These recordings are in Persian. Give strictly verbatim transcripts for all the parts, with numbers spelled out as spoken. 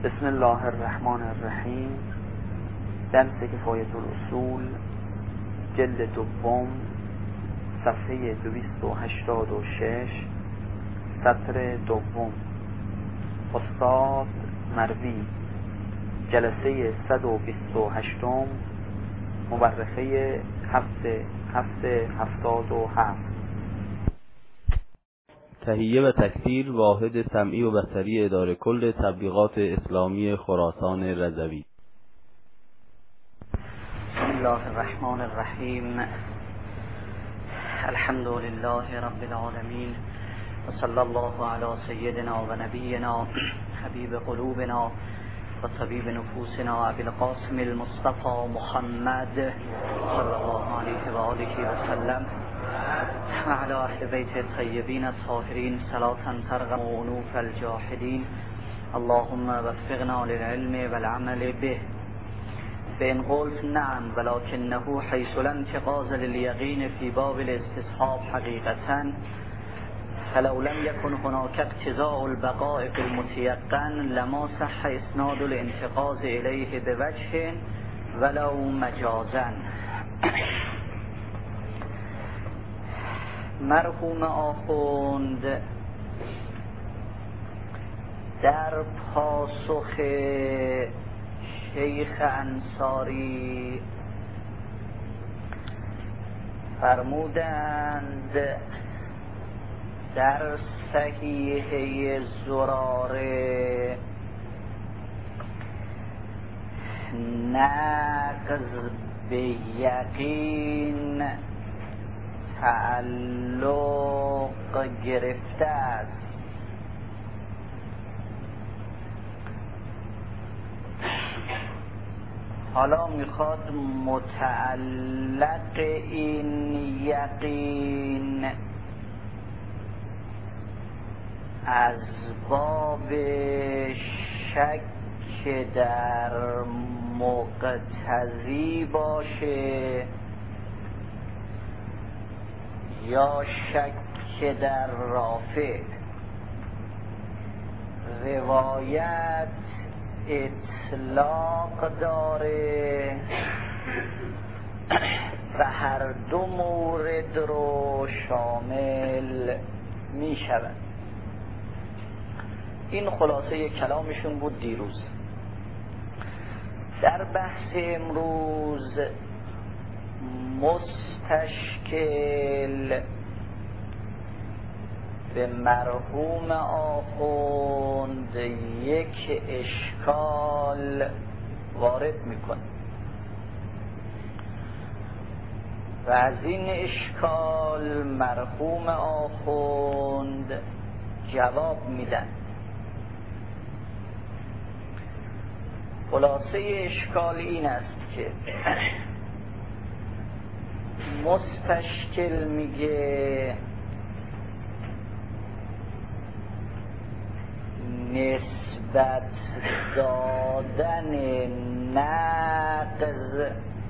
بسم الله الرحمن الرحیم. درس کفایة الاصول جلد دوم صفحه دویست و هشتاد و شش سطر دوم. استاد مروی، جلسه صد و بیست و هشتم، مورخه هفت هفت هفتاد و هفت. تهیه و تکثیر واحد سمعی و بصری اداره کل تبلیغات اسلامی خراسان رضوی. بسم الله الرحمن الرحیم. الحمد لله رب العالمین و صلی الله علی سیدنا و نبینا حبیب قلوبنا و طبیب نفوسنا ابی القاسم المصطفى محمد صلی الله علیه و آله و سلم و علی اهل بیت الطیبین الطاهرین صلاة ترغم عنوف الجاحدین. اللهم وفقنا للعلم والعمل به. فإن قلت نعم ولكنه حيث لا انتقاض لليقين في باب الاستصحاب حقيقة، فلو لم يكن هناك اقتضاء البقاء في المتيقن لما صح اسناد الانتقاض إليه بوجه ولو مجازا. مرحوم آخوند در پاسخ شیخ انصاری فرمودند در صحیحه زراره نقض به یقین تعلق گرفته است. حالا میخواد متعلق این یقین از باب شک در مقتضی باشه یا شک در رافع. روایت اطلاق داره و هر دو مورد رو شامل می شود. این خلاصه کلامشون بود دیروز. در بحث امروز مستشکل به مرحوم آخوند یک اشکال وارد میکنه و از این اشکال مرحوم آخوند جواب میدن. خلاصه اشکال این است که مستشکل میگه نسبت دادن نقض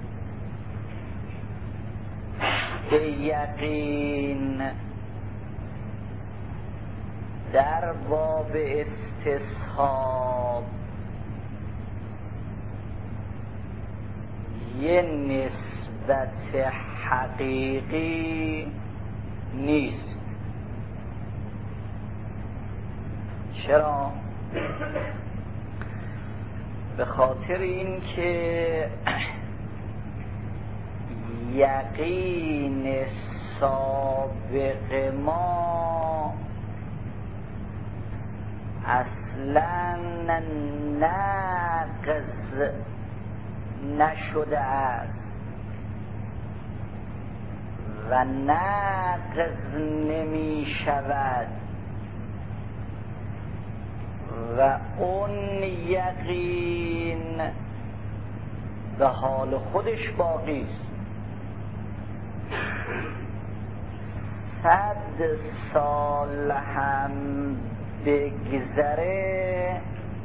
به یقین در باب استصحاب یه نسبت حقیقی نیست. چرا؟ به خاطر این که یقین سابق ما اصلا نقض نشده است و نقض نمی شود و اون یقین به حال خودش باقی است. صد سال هم بگذره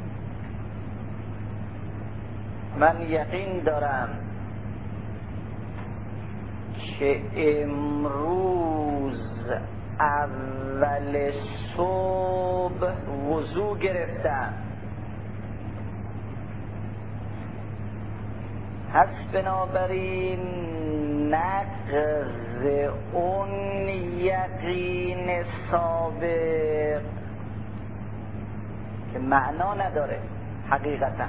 من یقین دارم که امروز اول صبح وضو گرفتم پس بنابراین نقض اون یقین سابق که معنا نداره حقیقتا،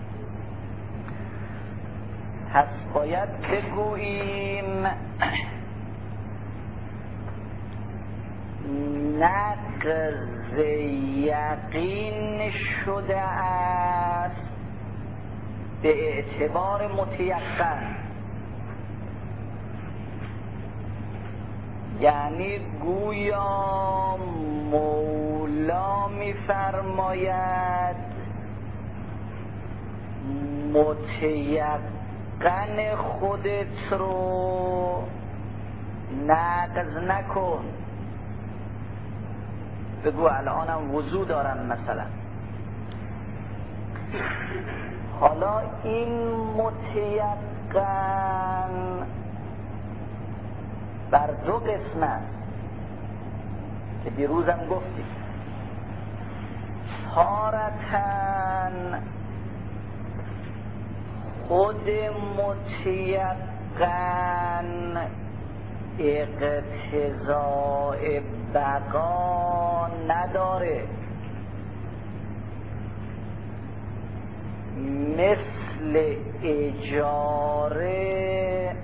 پس باید بگوییم نقض یقین شده است به اعتبار متیقن، یعنی گویا مولا می‌فرماید متیقن خودت رو نقض نکن. بگو الانم وضو دارم مثلا. حالا این متیقن بر دو قسم است که دیروزم گفتیم. تارتن خود متیقن اقتضاء بقا نداره، مثل اجاره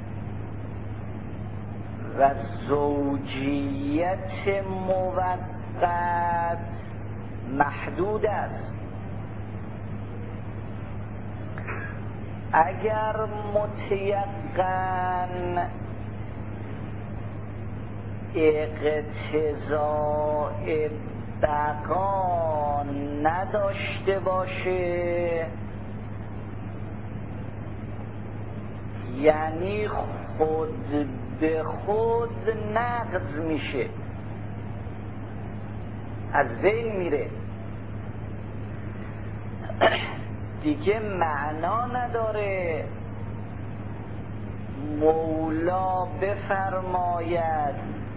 و زوجیت موقت محدود است. اگر متیقن اقتضاء بقا نداشته باشه، یعنی خود به خود نقض میشه، از بین میره، دیگه معنا نداره مولا بفرماید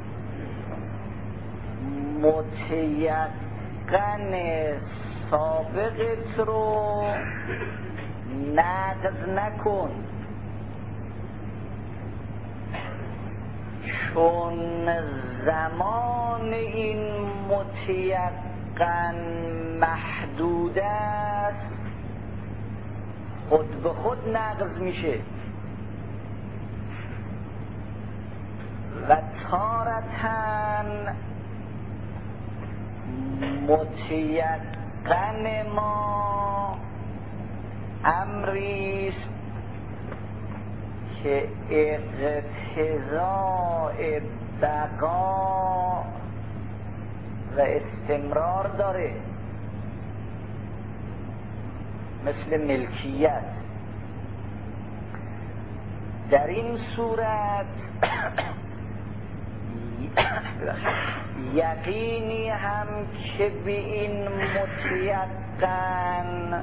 متیقن سابقت رو نقض نکن، چون زمان این متیقن محدود است، خود به خود نقض میشه. و تارتن متیقن ما امریست که اقتضاء بقا و استمرار داره، مثل ملکیت. در این صورت یقینی هم که به این متیقن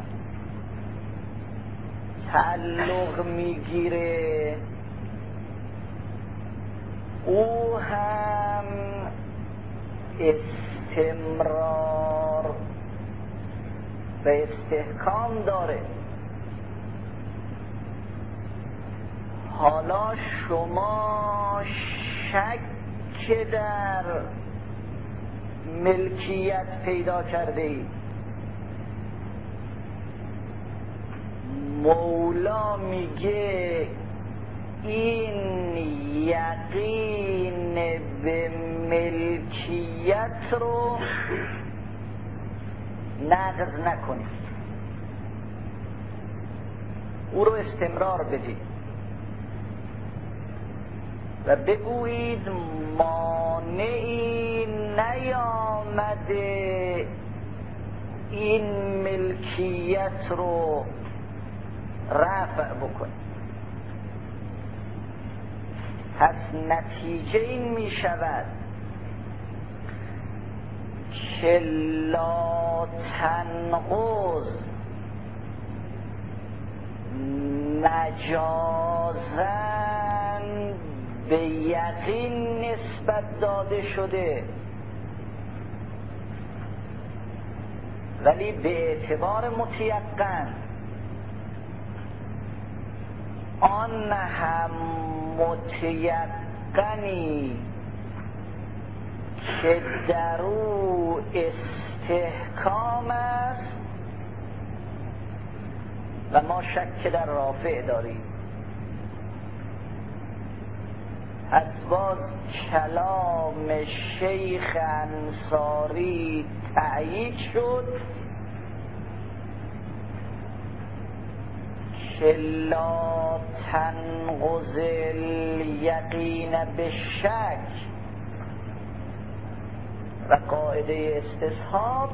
تعلق میگیره، او هم استمرار و استحکام داره. حالا شما شک در ملکیت پیدا کرده اید، مولا میگه این یقین به ملکیت رو نقض نکنید، او رو استمرار بدید و بگویید مانعی نیامده این ملکیت رو رفع بکنید. پس نتیجه این می شود که لا تنقض مجازاً به یقین نسبت داده شده، ولی به اعتبار متیقن آن هم متیقنی که در او استحکام است و ما شک در رافع داریم. از باز کلام شیخ انصاری تأیید شد که لا تنقض الیقین بالشک و قاعده استصحاب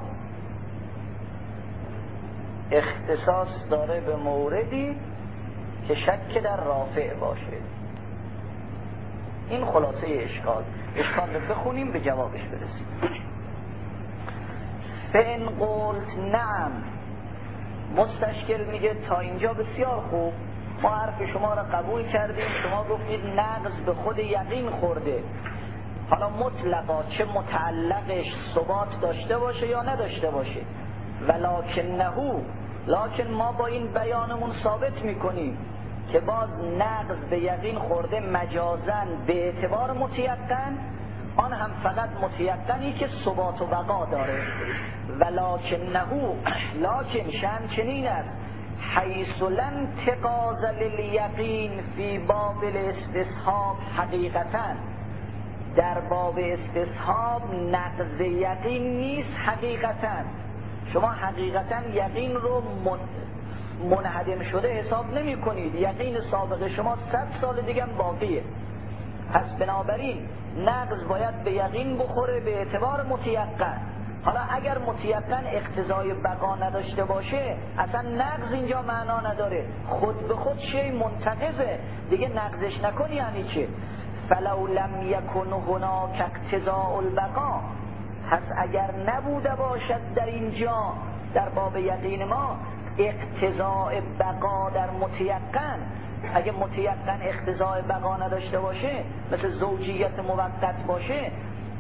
اختصاص داره به موردی که شک در رافع باشه. این خلاصه اشکال اشکال رو بخونیم به جوابش برسیم. فإن قلت نعم، مستشکل میگه تا اینجا بسیار خوب، ما حرف شما را قبول کردیم، شما گفتید نقض به خود یقین خورده، حالا مطلقا چه متعلقش ثبات داشته باشه یا نداشته باشه، ولکنه، لکن ما با این بیانمون ثابت میکنیم که باز نقض به یقین خورده مجازن به اعتبار متیقن، آن هم فقط متیقنی که ثبات و بقا داره. ولکنه، لکن شأن چنین است، حیث لن تقاض للیقین فی باب الاستصحاب حقیقتا، در باب استصحاب نقض یقین نیست حقیقتا. شما حقیقتا یقین رو منهدم شده حساب نمی کنید، یقین سابق شما صد سال دیگه باقیه. پس بنابراین نقض باید به یقین بخوره به اعتبار متیقن. حالا اگر متیقن اقتضای بقا نداشته باشه اصلا نقض اینجا معنا نداره، خود به خود شی منتقضه دیگه، نقضش نکنی یعنی چه؟ فلو لم یکن هناک اقتضاء البقا، پس اگر نبوده باشد در اینجا در باب یقین ما اقتضاء بقا در متیقن، اگه متیقن اقتضاء بقا نداشته باشه مثل زوجیت موقت باشه،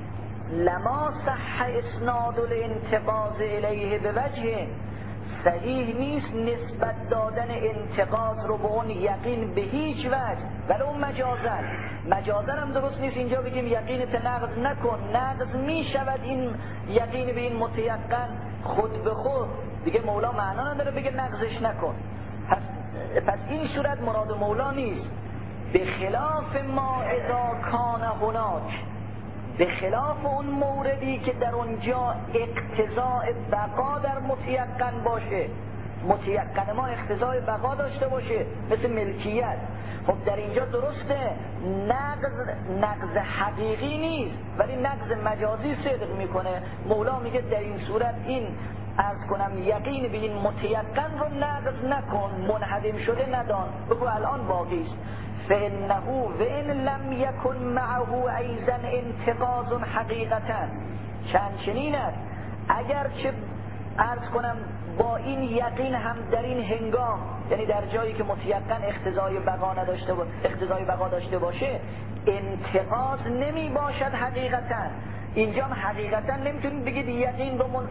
لما صح اسناد الانتقاض الیه به وجه، صحیح نیست نسبت دادن انتقاض رو به اون یقین به هیچ وجه، ولو مجازن. مجازن هم درست نیست اینجا بگیم یقینت نقض نکن، نقض می شود این یقین به این متیقن خود به خود دیگه، مولا معنا نداره بگه نقضش نکن. پس, پس این صورت مراد مولا نیست. به خلاف ما اذا کان هناک، به خلاف اون موردی که در اونجا اقتضاء بقا در متیقن باشه، متیقن ما اقتضاء بقا داشته باشه مثل ملکیت، خب در اینجا درسته نقض نقض حقیقی نیست ولی نقض مجازی صدق میکنه. مولا میگه در این صورت این عرض کنم یقین به این متیقن رو نقض نکن، منهدم شده ندان، بگو الان باقی است. فإنه وإن لم يكن معه أيضا انتقاض حقیقتا، چند چنین است اگر چه عرض کنم با این یقین هم در این هنگام، یعنی در جایی که متیقن اقتضای بقا نداشته باشه، اقتضای بقا داشته باشه انتقاض نمی باشد حقیقتا. اینجا هم حقیقتا نمیتونید بگید یقین رو من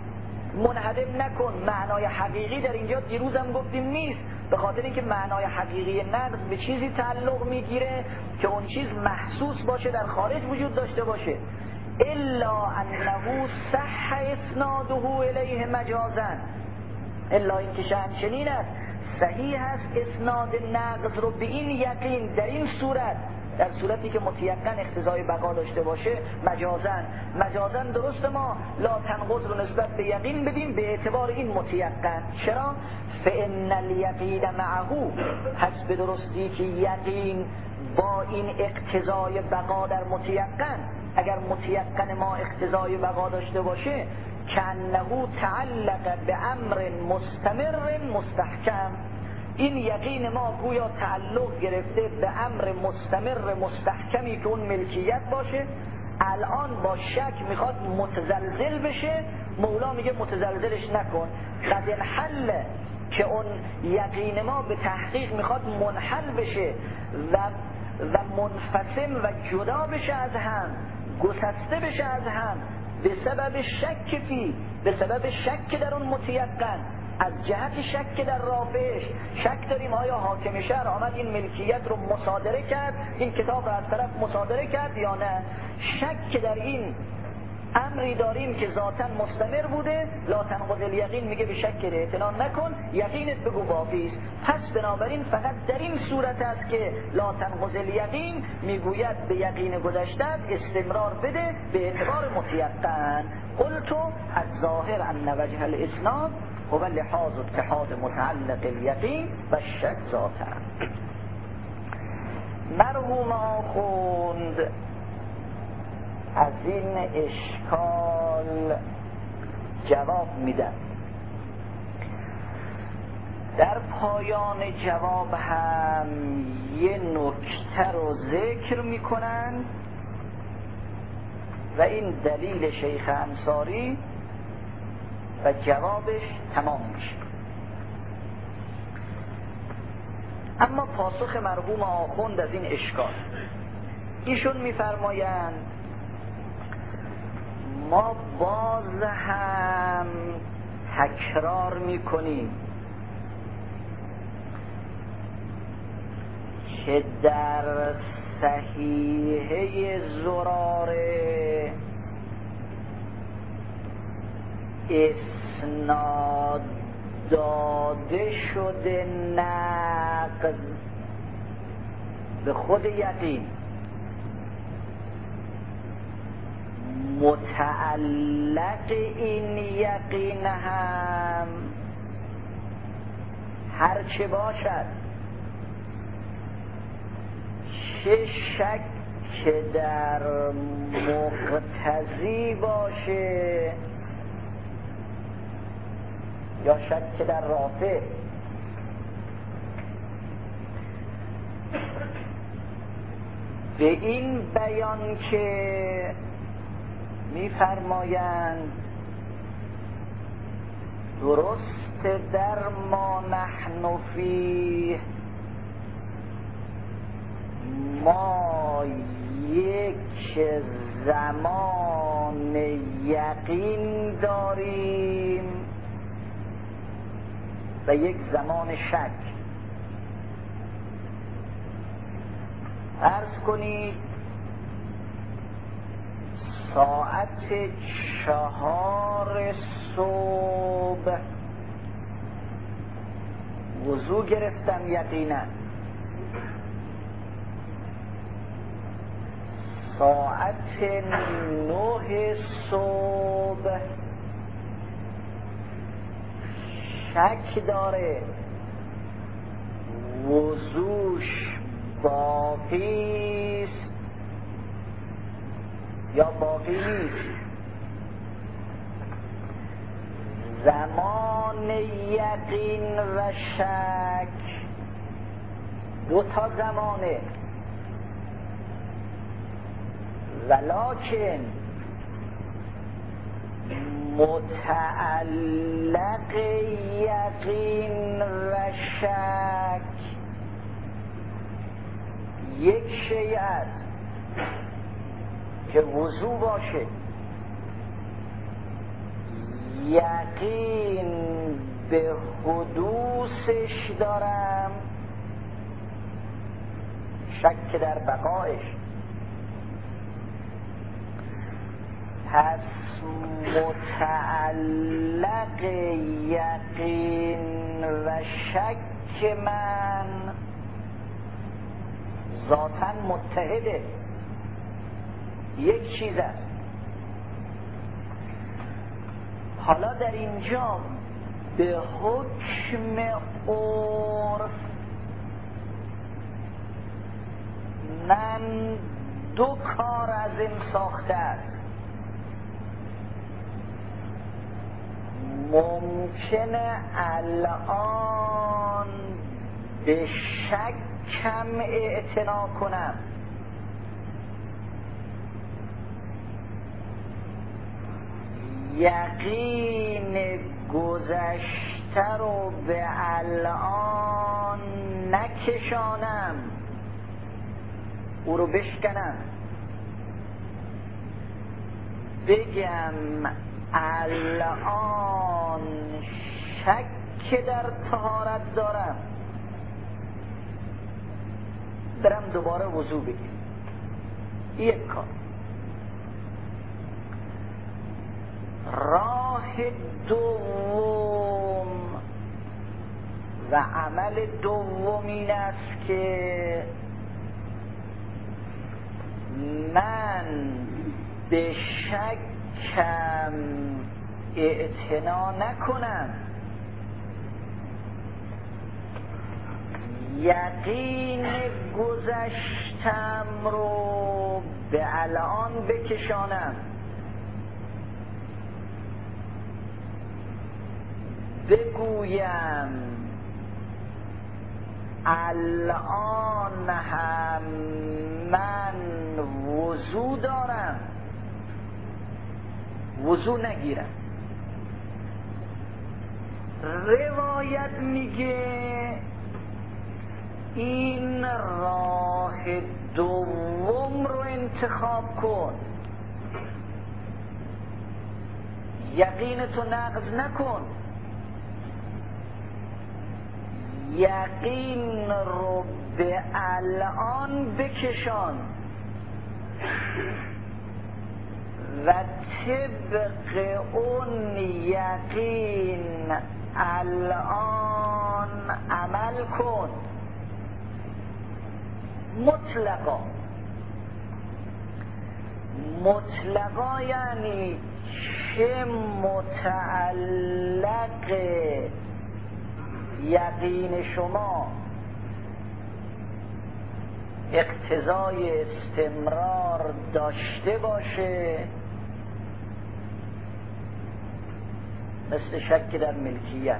منهدم نکن، معنای حقیقی در اینجا دیروزم گفتیم نیست، به خاطر اینکه معنای حقیقی نقض به چیزی تعلق میگیره که اون چیز محسوس باشه در خارج وجود داشته باشه. الا انه صح اسناده الیه مجازا، الا اینکه شأن چنین است صحیح است اسناد نقض رو به این یقین در این صورت، در صورتی که متیقن اقتضای بقا داشته باشه مجازن. مجازن درست ما لا تنقض رو نسبت به یقین بدیم به اعتبار این متیقن. چرا؟ فإن الیقین معه، پس به درستی که یقین با این اقتضای بقا در متیقن، اگر متیقن ما اقتضای بقا داشته باشه کأنه تعلق به امر مستمر مستحکم، این یقین ما گویا تعلق گرفته به امر مستمر مستحکمی که اون ملکیت باشه، الان با شک میخواد متزلزل بشه. مولا میگه متزلزلش نکن، قد انحل، که اون یقین ما به تحقیق میخواد منحل بشه و و منفصم و جدا بشه از هم، گسسته بشه از هم به سبب شک فی، به سبب شک در اون متیقن. از جهت شک در رافعش شک داریم آیا حاکم شهر آمد این ملکیت رو مصادره کرد، این کتاب رو از طرف مصادره کرد یا نه. شک در این امری داریم که ذاتاً مستمر بوده. لا تنقض الیقین میگه به شک اعتنا نکن، یقینت بگو باقی است. پس بنابراین فقط در این صورت است که لا تنقض الیقین میگوید به یقین گذشته استمرار بده به اعتبار متیقن. قلت الظاهر ان وجه الاسناد هو لحاظ اتحاد متعلق الیقین و الشک ذاتاً. مرحوم آخوند از این اشکال جواب میدن. در پایان جواب هم یه نکته رو ذکر میکنن و این دلیل شیخ انصاری و جوابش تمام میشه. اما پاسخ مرحوم آخوند از این اشکال، ایشون میفرمایند ما باز هم تکرار میکنیم که در صحیحه زراره اسناد داده شده نقد به خود یقین متعلق این یقین هم هر چه باشد، چه شک در مقتضی باشه یا شک در رافع، به این بیان که می‌فرمایند درست در ما نحن فیه ما یک زمان یقین داریم و یک زمان شک. عرض کنید ساعت چهار صبح وضو گرفتم یقینا، ساعت نه صبح شک داره وضوش باقی است یا باقی نیست. زمان یقین و شک دو تا زمانه، ولکن متعلق یقین و شک یک شیء است که وضو باشه، یقین به حدوثش دارم، شک در بقایش. پس متعلق یقین و شک من ذاتاً متحده، یک چیز است. حالا در اینجا به حکم عرف من دو کار از این ساخته است. ممکنه الان به شکم اعتنا کنم، یقین گذشته رو به الان نکشانم، او رو بشکنم، بگم الان شک که در طهارت دارم برم دوباره وضو بگیرم. یک کار. راه دوم و عمل دوم این است که من به شکم اعتنا نکنم، یقین گذشتم رو به الان بکشانم، بگویم الان هم من وضو دارم، وضو نگیرم. روایت میگه این راه دوم رو انتخاب کن، یقینتو نقض نکن، یقین رو به الان بکشان و طبق اون یقین الان عمل کن. مطلقا مطلقا یعنی چه متعلق یقین شما اقتضای استمرار داشته باشه، مثل شک در ملکیت،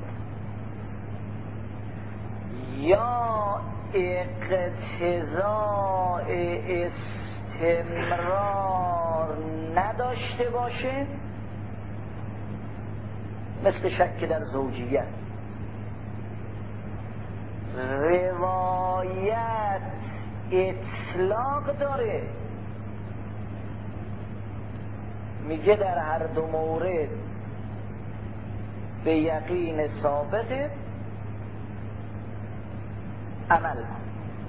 یا اقتضای استمرار نداشته باشه، مثل شک در زوجیت. روایت اطلاق داره، میگه در هر دو مورد به یقین ثابته عمل کن.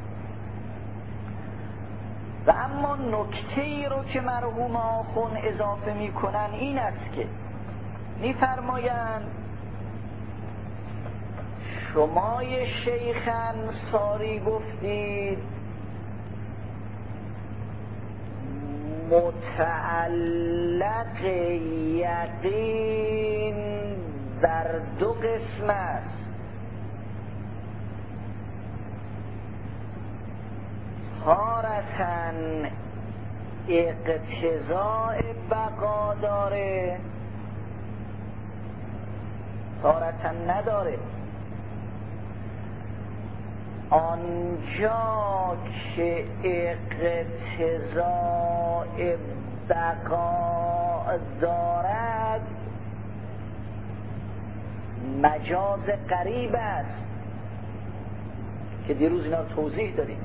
و اما نکته ای رو که مرحوم آخوند اضافه میکنن این است که میفرمایند شما شیخ انصاری گفتید متعلق یقین در دو قسم است، تارةً اقتضاء بقا داره، تارةً نداره. آنجا که اقتضاء بقا دارد مجاز قریب است که دیروز اینا توضیح دادیم.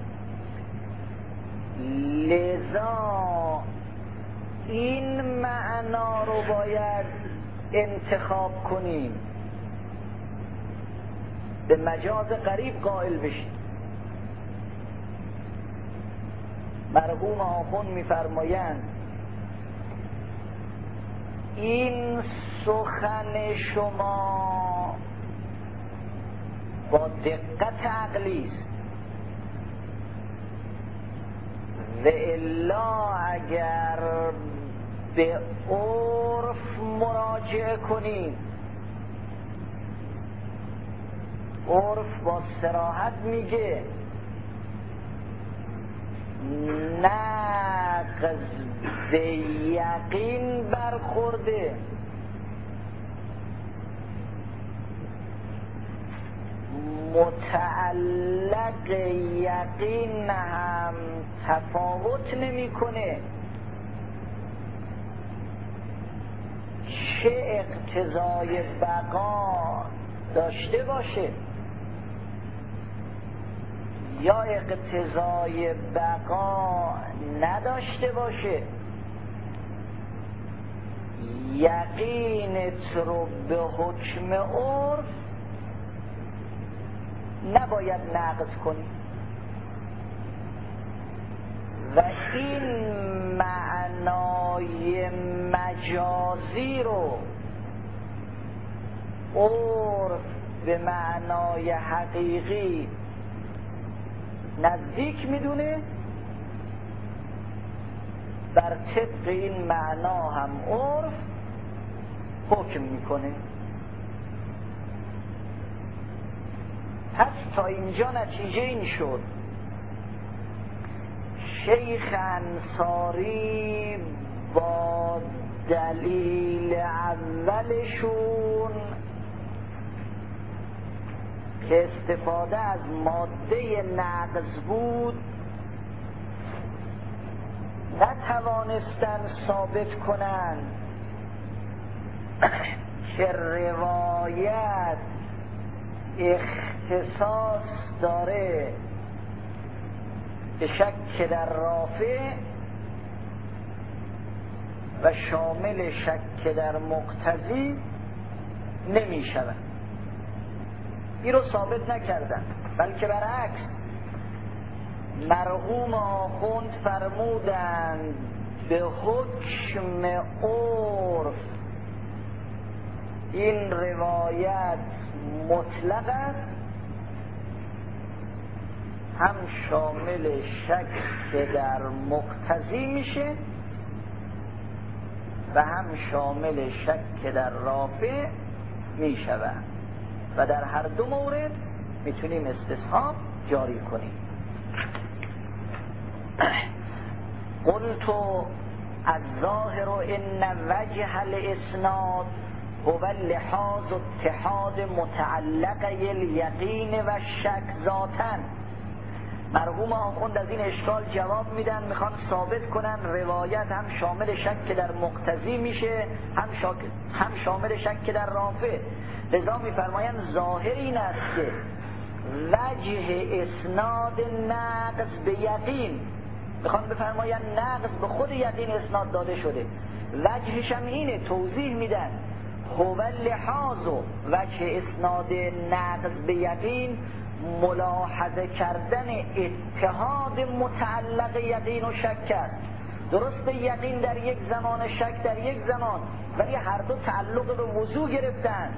لذا این معنا رو باید انتخاب کنیم، به مجاز قریب قائل بشیم. مرحوم آخوند میفرمایند این سخن شما با دقت عقلی است و الا اگر به عرف مراجعه کنید، عرف با صراحت میگه نقض به یقین برخورده، متعلق یقین هم تفاوت نمیکنه، چه اقتضای بقا داشته باشه یا اقتضای بقا نداشته باشه، یقینت رو به حکم عرف نباید نقض کنی و این معنای مجازی رو عرف به معنای حقیقی نزدیک میدونه، بر طبق این معنا هم عرف حکم میکنه. پس تا اینجا نتیجه این شد شیخ انصاری با دلیل اولشون که استفاده از ماده نقض بود نتوانستن ثابت کنن که روایت اختصاص داره به شک در رافع و شامل شک در مقتضی نمی شود. این رو ثابت نکردن، بلکه برعکس مرحوم آخوند فرمودند به حکم عرف این روایت مطلق است، هم شامل شک در مقتضی میشه و هم شامل شک در رافع میشود و در هر دو مورد میتونیم استصحاب جاری کنیم. قلت الظاهر ان وجه الاسناد هو لحاظ اتحاد متعلقه الیقین و شک ذاتن. مرحوم آخوند از این اشکال جواب میدن، میخوان ثابت کنن روایت هم شامل شک در مقتضی میشه هم, شاک... هم شامل شک در رافع. لذا میفرمایند ظاهر این است که وجه اسناد نقض به یقین، میخوان بفرمایند نقض به خود یقین اسناد داده شده، وجهش هم اینه، توضیح میدن هو لحاظ و وجه اسناد نقض به یقین ملاحظه کردن اتحاد متعلق یقین و شک است. درسته یقین در یک زمان، شک در یک زمان، ولی هر دو تعلق به وضوح گرفتن.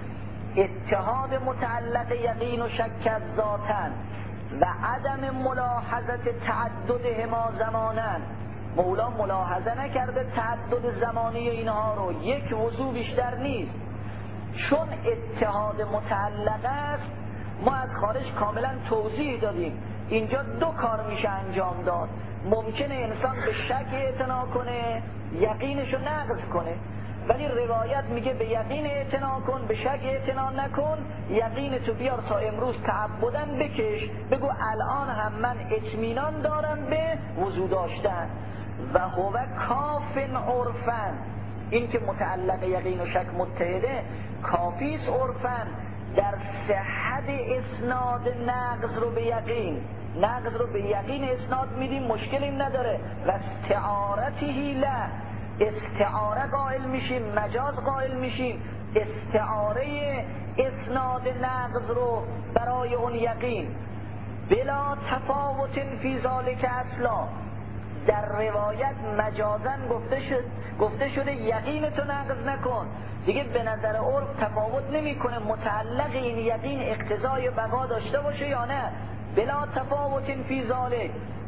اتحاد متعلق یقین و شک از ذاتن و عدم ملاحظت تعددهما زمانن. مولا ملاحظه نکرده تعدد زمانی اینها رو، یک وضوح بیشتر نیست. چون اتحاد متعلق است ما از خارج کاملا توضیح دادیم اینجا دو کار میشه انجام داد. ممکنه انسان به شک اعتنا کنه یقینشو نقض کنه، ولی روایت میگه به یقین اعتنا کن، به شک اعتنا نکن، یقین تو بیار تا امروز تعبدن بکش، بگو الان هم من اطمینان دارم به وضو داشتن. و هو کافن عرفن، این که متعلق یقین و شک متحده کافیست عرفن در صحت اسناد نقض رو به یقین، نقض رو به یقین اسناد میدیم مشکلی نداره. و استعارتی لا، استعاره قائل میشیم، مجاز قائل میشیم، استعاره اسناد نقض رو برای اون یقین بلا تفاوت فی ذالک اصلا. در روایت مجازن گفته شد گفته شده یقین تو نقض نکن، دیگه به نظر عرف تفاوت نمیکنه متعلق این یقین اقتضای بقا داشته باشه یا نه. بلا تفاوت فی ذالک،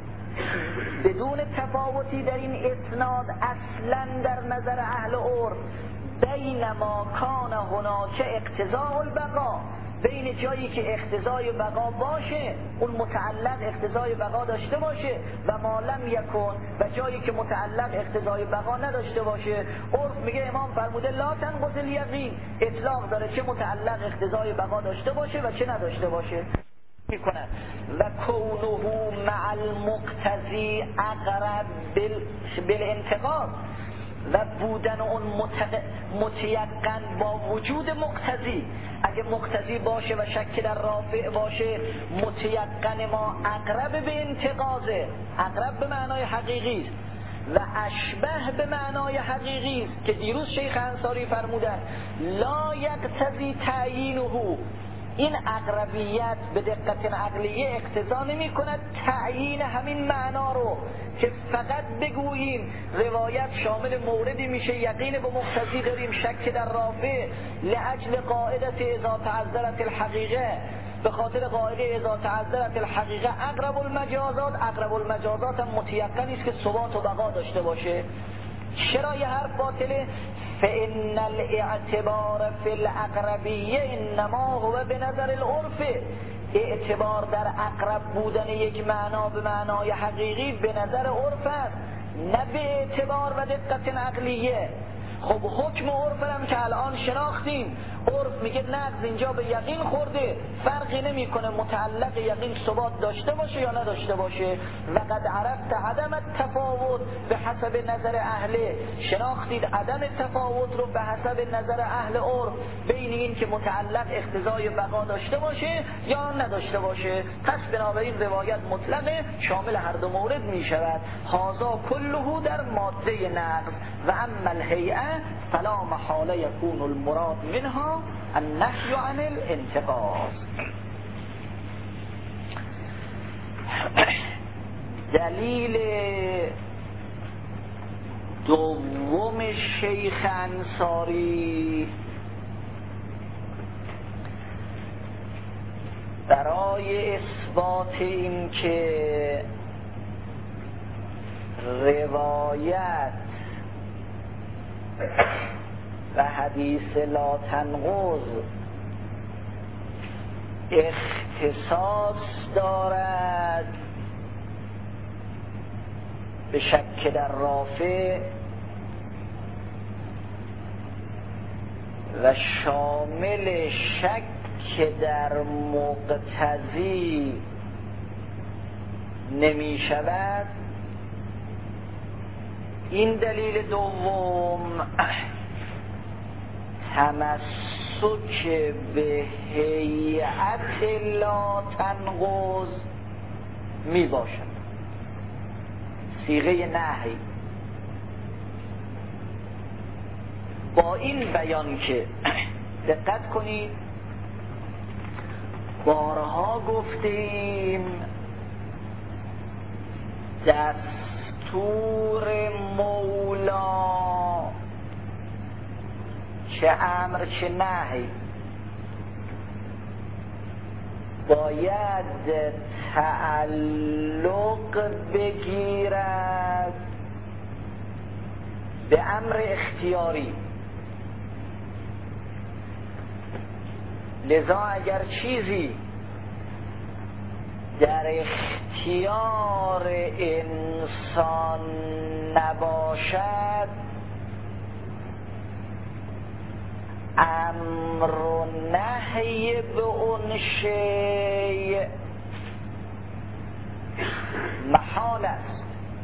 بدون تفاوتی در این اسناد اصلا در نظر اهل عرف. بینما کان هناک اقتضاء البقا، بین جایی که اقتضای بقا باشه اون متعلق اقتضای بقا داشته باشه و ما لم یکن، و جایی که متعلق اقتضای بقا نداشته باشه. عرف میگه امام فرموده لا تنقض الیقین، اطلاق داره چه متعلق اقتضای بقا داشته باشه و چه نداشته باشه میکنن. و کونه مع المقتضی اقرب بالانتقاض، و بودن اون متیقن با وجود مقتضی. اگه مقتضی باشه و شک در رافع باشه متیقن ما اقرب به انتقاضه، اقرب به معنای حقیقی است. و اشبه به معنای حقیقی است که دیروز شیخ انصاری فرمودند لا یقتضی تعیینه، این اقربیت به دقت عقلیه اقتضا نمی کند تعیین همین معنا رو که فقط بگوییم روایت شامل موردی میشه یقین به مقتضی داریم شک در رافع لاجل قاعده اذا تعذرت الحقیقه، به خاطر قاعده اذا تعذرت الحقیقه اقرب المجازات، اقرب المجازات هم متیقن است که ثبات و بقا داشته باشه. چرا یه حرف باطله؟ فإن الاعتبار في الاقربیه انما هو به نظر العرف، اعتبار در اقرب بودن یک معنا به معنای حقیقی به نظر عرف است، نه به اعتبار و دقت عقلیه. خب حکم عرف هم که الان شناختیم، عرف میگه نقض اینجا به یقین خورده، فرقی نمیکنه متعلق یقین ثبات داشته باشه یا نداشته باشه. و قد عرفت عدم التفاوت به حسب نظر اهله، شناختید عدم تفاوت رو به حسب نظر اهل عرف بین این که متعلق اقتضای بقا داشته باشه یا نداشته باشه. پس بنابراین روایت مطلقه شامل هر دو مورد میشود. هذا کله در ماده نقض و اما الهیئه فلا محاله یکون المراد منها النهی عن الانتقاص. دلیل دوم شیخ انصاری برای اثبات این که روایت و حدیث لا تنقض اختصاص دارد به شک در رافع و شامل شک در مقتضی نمی شود، این دلیل دوم تمسک به هیئت لا تنقض می باشد، صیغه نهی. با این بیان که دقت کنید بارها گفتیم دستور مولا چه امر چه نهی باید تعلق بگیرد به امر اختیاری. لذا اگر چیزی در اختیار انسان نباشد امر و نهی به اون شیء محال است.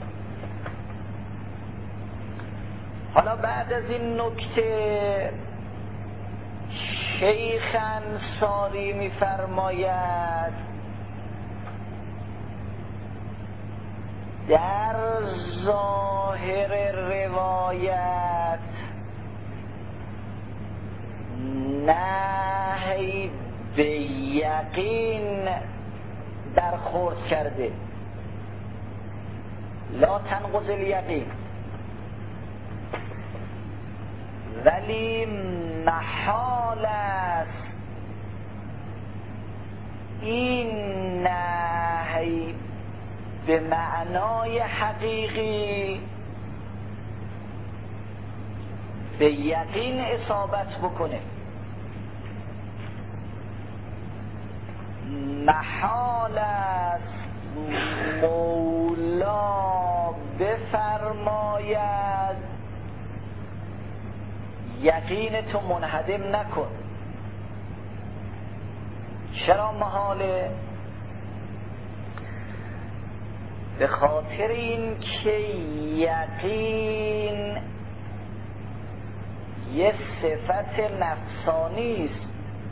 حالا بعد از این نکته شیخ انصاری می‌فرماید در ظاهر روایت نهی به یقین برخورد کرده، لا تنقض الیقین، ولی محال است این نهی به معنای حقیقی به یقین اصابت بکنه. محال است مولا بفرماید یقین تو منهدم نکن. چرا محاله؟ به خاطر این که یقین یه صفت نفسانی است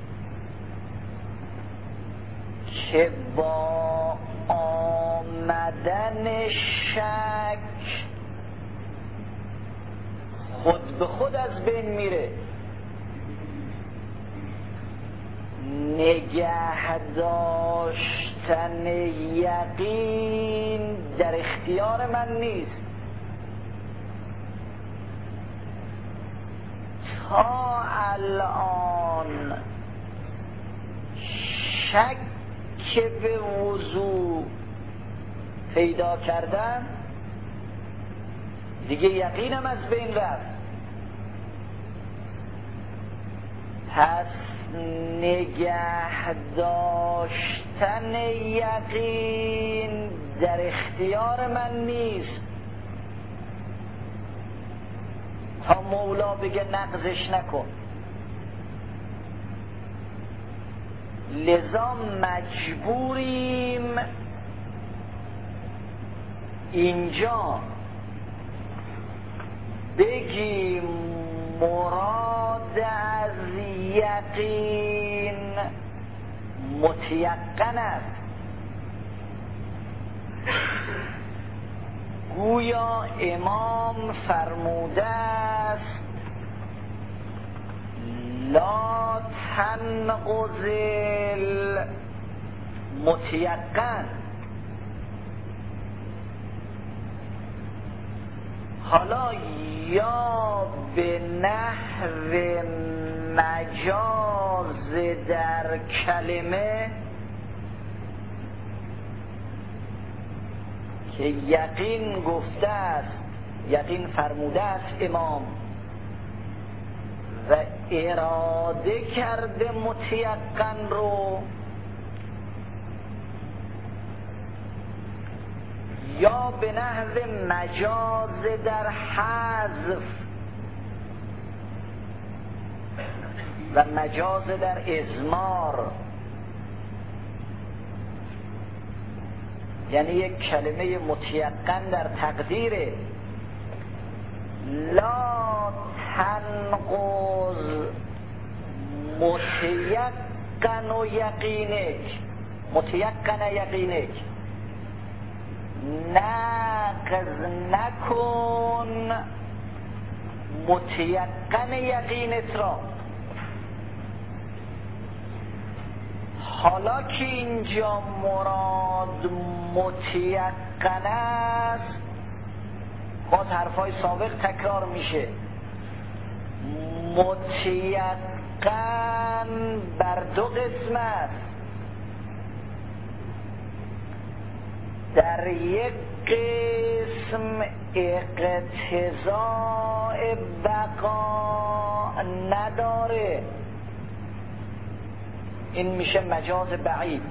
که با آمدن شک خود به خود از بین میره. نگه داشتن یقین در اختیار من نیست. تا الان شک به وضوع پیدا کردم، دیگه یقینم از بین رفت. پس نگه داشتن یقین در اختیار من نیست تا مولا بگه نقضش نکن. لذا مجبوریم اینجا بگیم مراد از یقین متیقن است. گویا امام فرموده است لا تنقض متیقن. حالا یا به نحو مجاز در کلمه که یقین گفته است، یقین فرموده است امام و اراده کرده متیقن رو، یا به نحو مجاز در حذف و مجاز در اضمار. یعنی یک کلمه متیقن در تقدیره لا تنقض متیقن و یقینک، متیقن یقینک، نقض نکن متیقن یقینت را. حالا که اینجا مراد متیقن است، باز حرفای سابق تکرار میشه. متیقن بر دو قسم است. در یک قسم اقتضاء بقا نداره، این میشه مجاز بعید.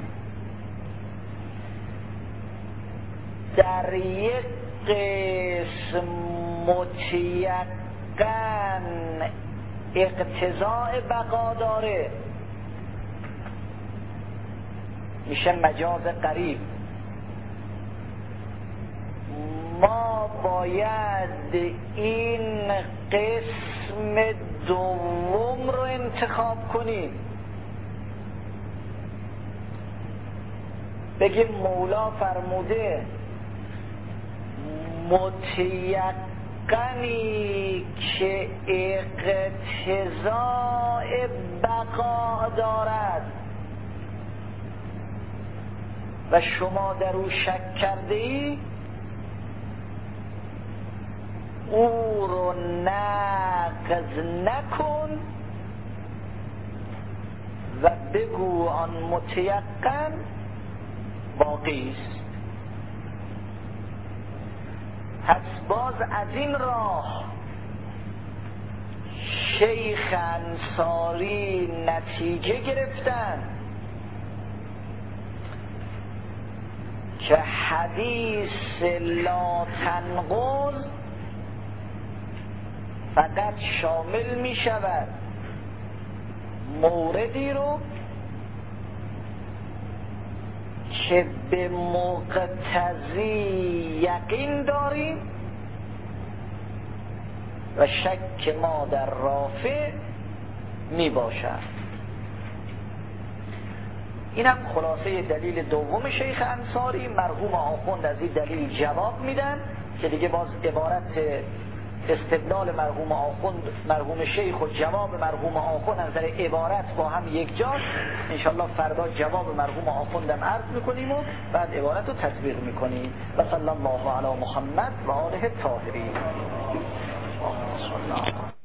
در یک قسم متیقن اقتضاء بقا داره، میشه مجاز قریب. ما باید این قسم دوم رو انتخاب کنیم، بگیم مولا فرموده متیقنی که اقتضاء بقا دارد و شما در او شک کرده ای، او رو نقض نکن و بگو آن متیقن باقی است. پس باز از این راه شیخ انصاری نتیجه گرفتن که حدیث لا تنقض فقط شامل می شود موردی رو که به مقتضی یقین داریم و شک ما در رافع می باشد. اینم خلاصه دلیل دوم شیخ انصاری. مرحوم آخوند از این دلیل جواب میدن که دیگه باز عبارت استدلال مرحوم آخوند مرحوم شیخ و جواب مرحوم آخوند از نظر عبارت با هم یک جاست. انشالله فردا جواب مرحوم آخوندم عرض میکنیم و بعد عبارت رو تطبیق میکنیم. و صلی الله علی محمد و آله الطاهرین.